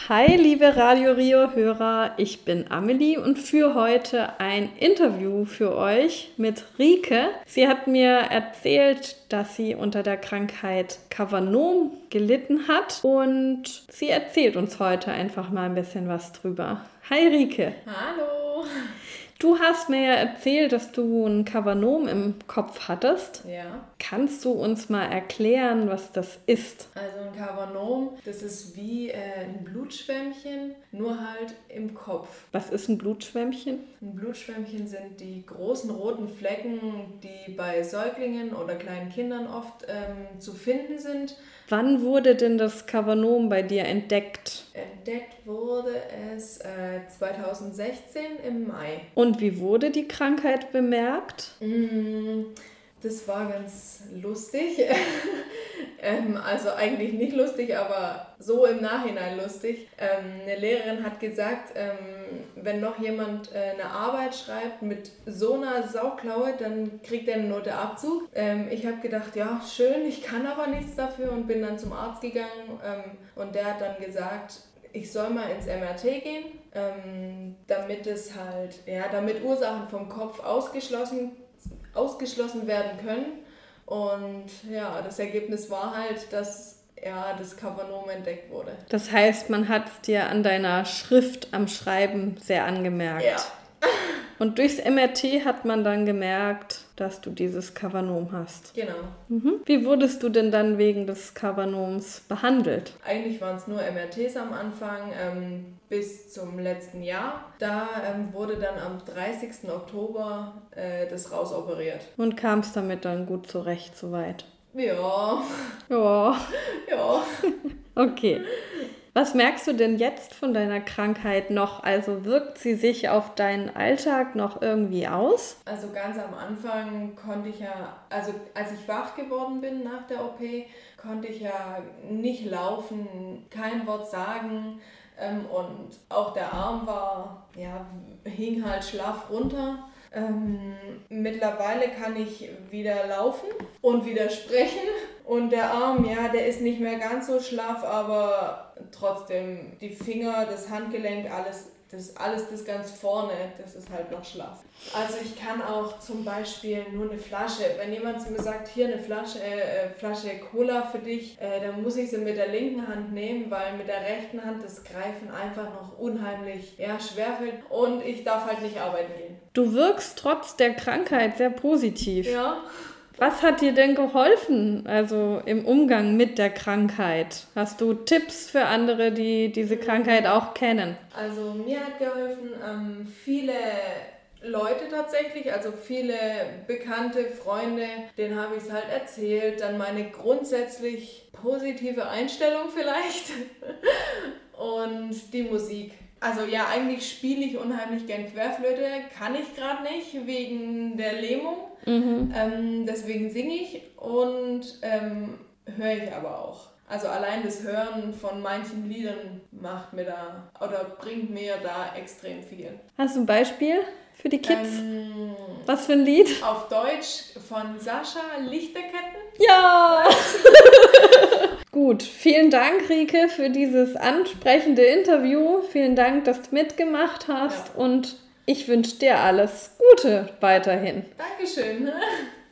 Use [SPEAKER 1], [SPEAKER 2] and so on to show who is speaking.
[SPEAKER 1] Hi, liebe Radio Rio-Hörer, ich bin Amelie und führe heute ein Interview für euch mit Rike. Sie hat mir erzählt, dass sie unter der Krankheit Kavanom gelitten hat und sie erzählt uns heute einfach mal ein bisschen was drüber. Hi, Rike.
[SPEAKER 2] Hallo.
[SPEAKER 1] Du hast mir ja erzählt, dass du ein Kavanom im Kopf hattest.
[SPEAKER 2] Ja.
[SPEAKER 1] Kannst du uns mal erklären, was das ist?
[SPEAKER 2] Also ein Kavanom, das ist wie ein Blutschwämmchen, nur halt im Kopf.
[SPEAKER 1] Was ist ein Blutschwämmchen?
[SPEAKER 2] Ein Blutschwämmchen sind die großen roten Flecken, die bei Säuglingen oder kleinen Kindern oft zu finden sind.
[SPEAKER 1] Wann wurde denn das Kavanom bei dir entdeckt?
[SPEAKER 2] Entdeckt wurde es 2016 im Mai.
[SPEAKER 1] Und wie wurde die Krankheit bemerkt?
[SPEAKER 2] Das war ganz lustig. Also eigentlich nicht lustig, aber so im Nachhinein lustig. Eine Lehrerin hat gesagt, wenn noch jemand eine Arbeit schreibt mit so einer Sauklaue, dann kriegt er eine Note Abzug. Ich habe gedacht, ja, schön, ich kann aber nichts dafür und bin dann zum Arzt gegangen und der hat dann gesagt, ich soll mal ins MRT gehen, damit Ursachen vom Kopf ausgeschlossen werden können. Und ja, das Ergebnis war halt, dass das Kavanom entdeckt wurde.
[SPEAKER 1] Das heißt, man hat es dir an deiner Schrift am Schreiben sehr angemerkt.
[SPEAKER 2] Ja.
[SPEAKER 1] Und durchs MRT hat man dann gemerkt, dass du dieses Kavanom hast.
[SPEAKER 2] Genau.
[SPEAKER 1] Wie wurdest du denn dann wegen des Kavanoms behandelt?
[SPEAKER 2] Eigentlich waren es nur MRTs am Anfang bis zum letzten Jahr. Da wurde dann am 30. Oktober das rausoperiert.
[SPEAKER 1] Und kam es damit dann gut zurecht soweit?
[SPEAKER 2] Ja.
[SPEAKER 1] Ja.
[SPEAKER 2] Ja.
[SPEAKER 1] Okay. Was merkst du denn jetzt von deiner Krankheit noch? Also wirkt sie sich auf deinen Alltag noch irgendwie aus?
[SPEAKER 2] Also ganz am Anfang konnte ich als ich wach geworden bin nach der OP, konnte ich ja nicht laufen, kein Wort sagen und auch der Arm hing halt schlaff runter. Mittlerweile kann ich wieder laufen und wieder sprechen und der Arm, der ist nicht mehr ganz so schlaff, aber trotzdem die Finger, das Handgelenk, das ganz vorne, das ist halt noch schlaff. Also ich kann auch zum Beispiel nur eine Flasche, wenn jemand zu mir sagt, hier eine Flasche Cola für dich, dann muss ich sie mit der linken Hand nehmen, weil mit der rechten Hand das Greifen einfach noch unheimlich schwerfällt und ich darf halt nicht arbeiten gehen.
[SPEAKER 1] Du wirkst trotz der Krankheit sehr positiv.
[SPEAKER 2] Ja.
[SPEAKER 1] Was hat dir denn geholfen, also im Umgang mit der Krankheit? Hast du Tipps für andere, die diese Krankheit auch kennen?
[SPEAKER 2] Also mir hat geholfen, viele Leute tatsächlich, also viele bekannte Freunde, denen habe ich es halt erzählt, dann meine grundsätzlich positive Einstellung vielleicht und die Musik. Also eigentlich spiele ich unheimlich gern Querflöte, kann ich gerade nicht wegen der Lähmung, deswegen singe ich und höre ich aber auch. Also allein das Hören von manchen Liedern bringt mir da extrem viel.
[SPEAKER 1] Hast du ein Beispiel für die Kids? Was für ein Lied?
[SPEAKER 2] Auf Deutsch von Sascha, Lichterketten.
[SPEAKER 1] Ja! Gut, vielen Dank, Rike, für dieses ansprechende Interview. Vielen Dank, dass du mitgemacht hast und ich wünsche dir alles Gute weiterhin.
[SPEAKER 2] Dankeschön.